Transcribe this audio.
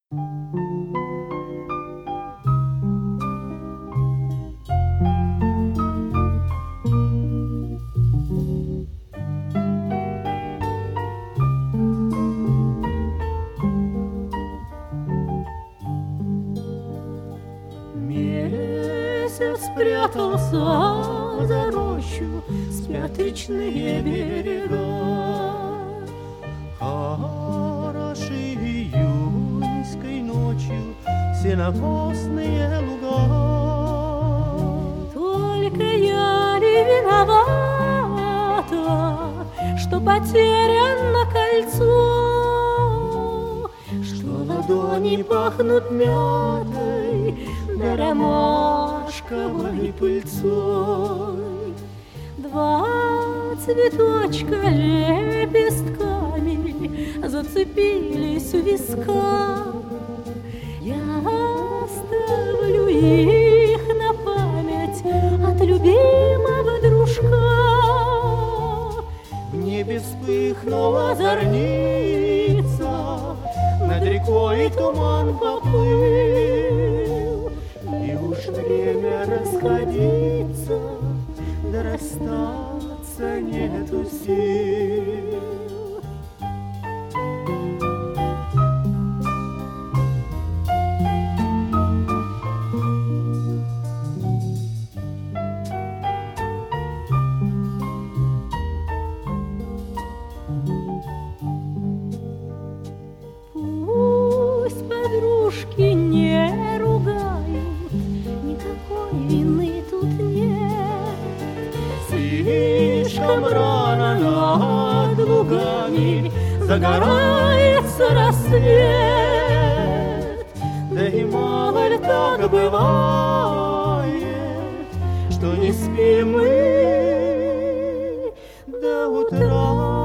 Месяц спрятался за рощу, спят речные берега. Хороши июньской ночью сенокосные луга. Только я ли виновата, что потеряно кольцо, что ладони пахнут мятой да ромашковой пыльцой. Два цветочка лепестками зацепились у виска. Я оставлю их на память от любимого дружка. В небе вспыхнула зорница, над рекой туман поплыл, и уж время расходиться, да расстаться нету сил. Пусть подружки не ругают, никакой вины тут нет. Слишком рано над лугами загорается рассвет. Да и мало ли так бывает, что не спим мы до утра.